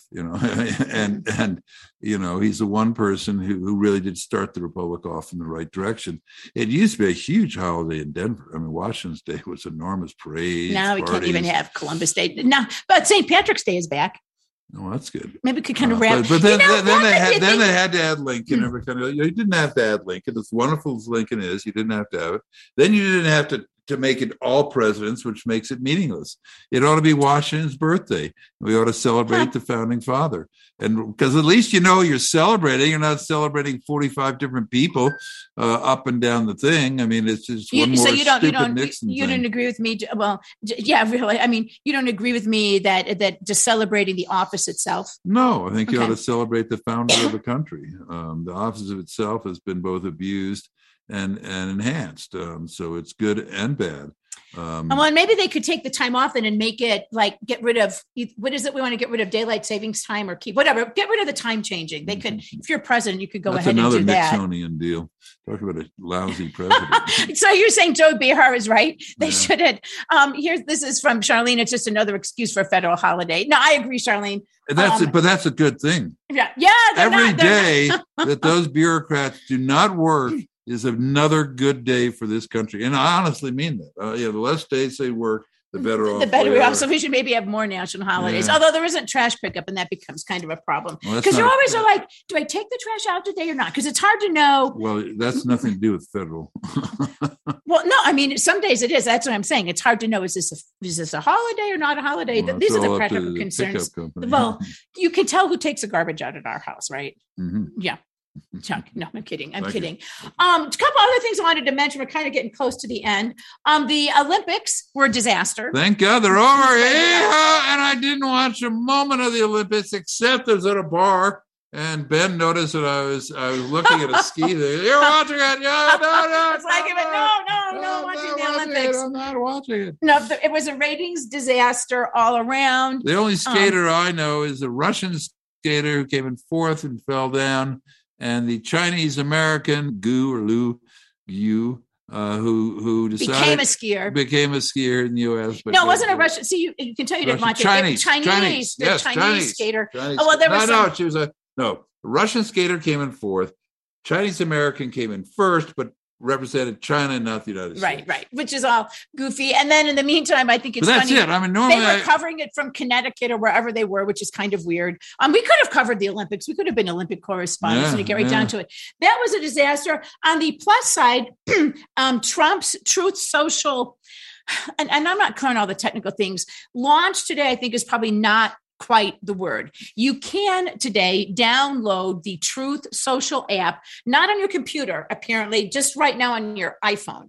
S2: and he's the one person who really did start the Republic off in the right direction. It used to be a huge holiday in Denver. I mean, Washington's Day was enormous parade.
S3: Now we can't even have Columbus Day. Now, but St. Patrick's Day is back.
S2: Oh, that's good.
S3: Maybe we could kind of wrap.
S2: But then they had to add Lincoln. Every kind of, you didn't have to add Lincoln. As wonderful as Lincoln is, you didn't have to have it. Then you didn't have to make it all presidents, which makes it meaningless. It ought to be Washington's birthday. We ought to celebrate the founding father. And because at least you're celebrating. You're not celebrating 45 different people up and down the thing. I mean, it's just one more stupid Nixon thing.
S3: You didn't agree with me. Well, yeah, really. I mean, you don't agree with me that just celebrating the office itself?
S2: No, I think you ought to celebrate the founder of the country. The office of itself has been both abused and enhanced. So it's good and bad.
S3: And maybe they could take the time off and make it like get rid of what is it? We want to get rid of daylight savings time or get rid of the time changing. They could, if you're president, you could go ahead and do that.
S2: That's another Nixonian deal. Talk about a lousy president.
S3: So you're saying Joe Behar is right? They shouldn't. This is from Charlene. It's just another excuse for a federal holiday. No, I agree, Charlene.
S2: But that's a good thing.
S3: Yeah.
S2: Every day that those bureaucrats do not work is another good day for this country. And I honestly mean that. The less days they work, the better off.
S3: The better we are. So we should maybe have more national holidays. Yeah. Although there isn't trash pickup, and that becomes kind of a problem. Because you always are like, do I take the trash out today or not? Because it's hard to know.
S2: Well, that's nothing to do with federal.
S3: Well, no, I mean, some days it is. That's what I'm saying. It's hard to know, is this a holiday or not a holiday? Well, these are the practical concerns. Well, you can tell who takes the garbage out at our house, right?
S2: Mm-hmm.
S3: Yeah. Chuck, no, I'm kidding. A couple other things I wanted to mention. We're kind of getting close to the end. The Olympics were a disaster.
S2: Thank God they're over. And I didn't watch a moment of the Olympics except I was at a bar and Ben noticed that I was looking at a ski there. You're watching it? Yeah, no.
S3: It's like, no, watching the Olympics.
S2: I'm not watching it.
S3: No, it was a ratings disaster all around.
S2: The only skater I know is a Russian skater who came in fourth and fell down. And the Chinese American Gu, who decided became a skier in the U.S.
S3: But no, it wasn't a Russian. See, you can tell you didn't watch it. Chinese skater.
S2: Chinese.
S3: Oh, well, there was
S2: she was a Russian skater came in fourth. Chinese American came in first, but represented China, not the United States.
S3: Right, which is all goofy. And then in the meantime, I think it's
S2: funny. That's it. I mean, normally
S3: they were covering it from Connecticut or wherever they were, which is kind of weird. We could have covered the Olympics. We could have been Olympic correspondents and get right down to it. That was a disaster. On the plus side, Trump's Truth Social, and I'm not covering all the technical things, launched today, I think is probably not quite the word. You can today download the Truth Social app, not on your computer, apparently, just right now on your iPhone.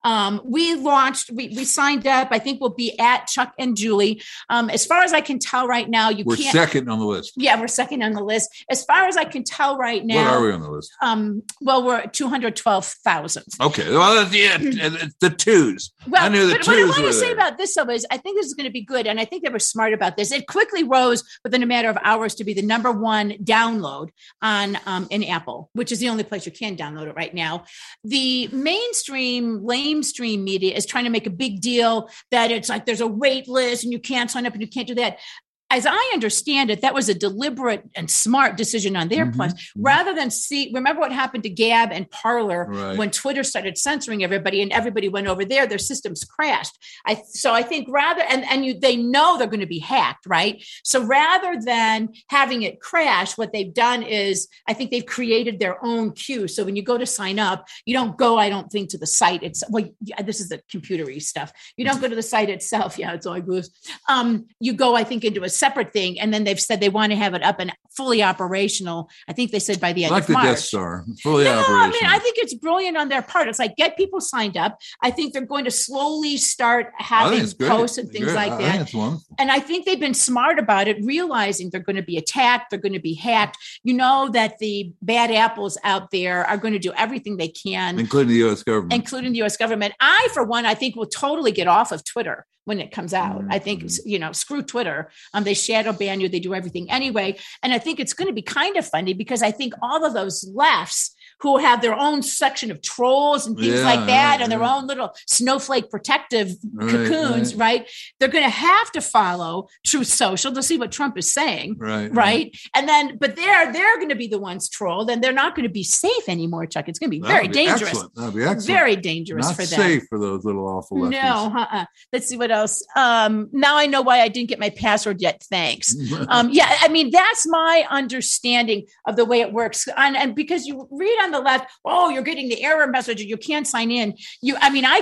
S3: We signed up. I think we'll be at Chuck and Julie. As far as I can tell right now,
S2: we're second on the list.
S3: Yeah, we're second on the list. As far as I can tell right now.
S2: What are we on the list?
S3: Well, we're at 212,000.
S2: Okay. Well, the twos.
S3: Well,
S2: I knew the
S3: but
S2: twos
S3: what I want
S2: were
S3: to say
S2: there.
S3: about this, though, is I think this is going to be good. And I think they were smart about this. It quickly rose within a matter of hours to be the number one download on in Apple, which is the only place you can download it right now. The mainstream, lamestream media is trying to make a big deal that it's like there's a wait list and you can't sign up and you can't do that. As I understand it, that was a deliberate and smart decision on their part. Rather than remember what happened to Gab and Parler when Twitter started censoring everybody and everybody went over there, their systems crashed. So I think they know they're going to be hacked, right? So rather than having it crash, what they've done is I think they've created their own queue. So when you go to sign up, you don't go, I don't think, to the site. This is the computery stuff. You don't go to the site itself. Yeah, it's all good. You go, I think, into a separate thing, and then they've said they want to have it up and fully operational. I think they said by the end of March.
S2: Like the Death Star, fully operational.
S3: I mean, I think it's brilliant on their part. It's like get people signed up. I think they're going to slowly start having posts and things like that.
S2: I think it's wonderful.
S3: And I think they've been smart about it, realizing they're going to be attacked, they're going to be hacked. You know that the bad apples out there are going to do everything they can,
S2: including the U.S. government.
S3: I, for one, I think will totally get off of Twitter when it comes out. I think, screw Twitter. They shadow ban you. They do everything anyway. And I think it's going to be kind of funny because I think all of those lefts who have their own section of trolls and things like that and their own little snowflake protective cocoons, right? They're going to have to follow Truth Social to see what Trump is saying, right? And then, but they're going to be the ones trolled and they're not going to be safe anymore, Chuck. It's going to be very dangerous.
S2: That'd be excellent.
S3: Very dangerous
S2: not
S3: for them.
S2: Not safe for those little awful lefties.
S3: No, Let's see what else. Now I know why I didn't get my password yet. Thanks. Yeah, I mean, that's my understanding of the way it works. And because you read on the left, oh, you're getting the error message and you can't sign in. I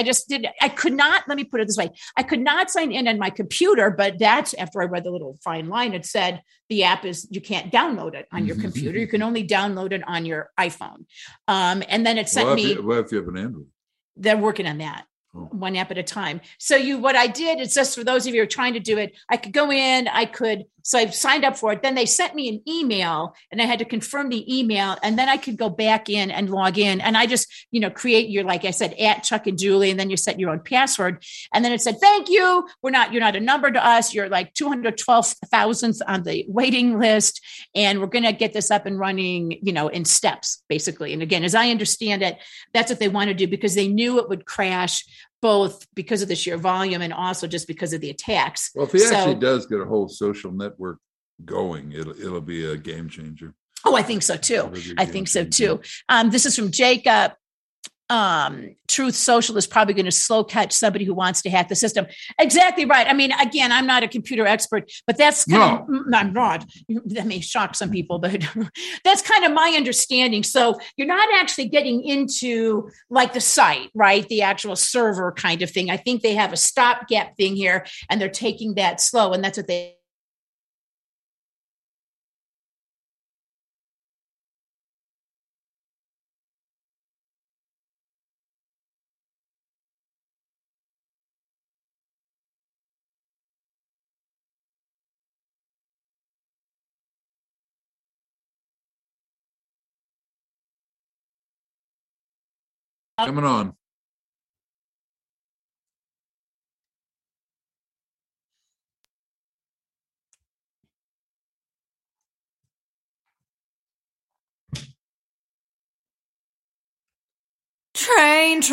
S3: could not, let me put it this way. I could not sign in on my computer, but that's after I read the little fine line. It said the app you can't download it on your computer. You can only download it on your iPhone. And then it sent me.
S2: What if you have an Android?
S3: They're working on that. One app at a time. So what I did is just for those of you who are trying to do it, I could go in, so I signed up for it. Then they sent me an email and I had to confirm the email. And then I could go back in and log in. And I just, create your, like I said, at Chuck and Julie, and then you set your own password. And then it said, thank you. You're not a number to us. You're like 212,000th on the waiting list. And we're going to get this up and running, in steps, basically. And again, as I understand it, that's what they want to do because they knew it would crash, both because of the sheer volume and also just because of the attacks.
S2: Well, if he actually does get a whole social network going, it'll be a game changer.
S3: Oh, I think so too. This is from Jacob. Truth Social is probably going to slow catch somebody who wants to hack the system. Exactly right. I mean, again, I'm not a computer expert, but that's I'm not. That may shock some people, but that's kind of my understanding. So you're not actually getting into like the site, right? The actual server kind of thing. I think they have a stopgap thing here and they're taking that slow. And that's what they
S2: coming on.
S9: Train